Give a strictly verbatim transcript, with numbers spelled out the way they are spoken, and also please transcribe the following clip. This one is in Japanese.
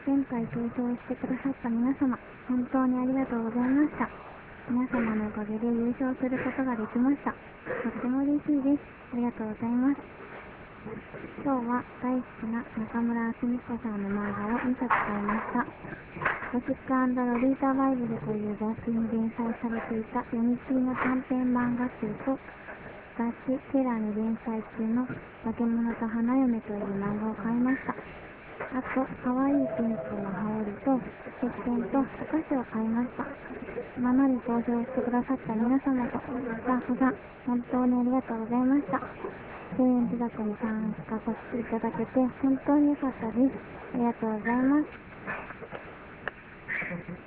前回投票してくださった皆様、本当にありがとうございました。皆様のおかげで優勝することができました。とっても嬉しいです。ありがとうございます。今日は大好きな中村明子さんの漫画をにさつ買いました。ゴシック&ロリータバイブルという雑誌に連載されていた読み切りの短編漫画集と、雑誌テラーに連載中の化け物と花嫁という漫画を買いました。あと、かわいいピンクの羽織と石鹸とお菓子を買いました。今まで投票してくださった皆様とスタッフさん、本当にありがとうございました。せんえん企画に参加させていただけて本当に良かったです。ありがとうございます。